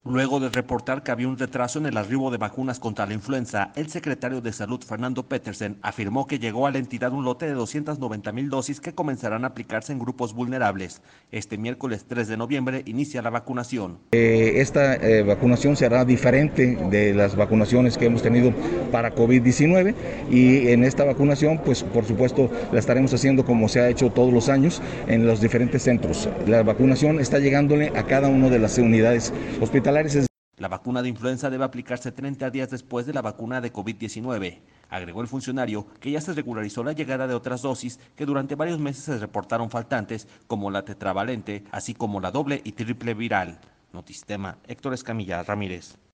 Luego de reportar que había un retraso en el arribo de vacunas contra la influenza, el secretario de Salud, Fernando Petersen, afirmó que llegó a la entidad un lote de 290,000 dosis que comenzarán a aplicarse en grupos vulnerables. Este miércoles 3 de noviembre inicia la vacunación. Esta vacunación será diferente de las vacunaciones que hemos tenido para COVID-19 y en esta vacunación, pues por supuesto, la estaremos haciendo como se ha hecho todos los años en los diferentes centros. La vacunación está llegándole a cada una de las unidades hospitalarias. La vacuna de influenza debe aplicarse 30 días después de la vacuna de COVID-19. Agregó el funcionario que ya se regularizó la llegada de otras dosis que durante varios meses se reportaron faltantes, como la tetravalente, así como la doble y triple viral. Notistema, Héctor Escamilla Ramírez.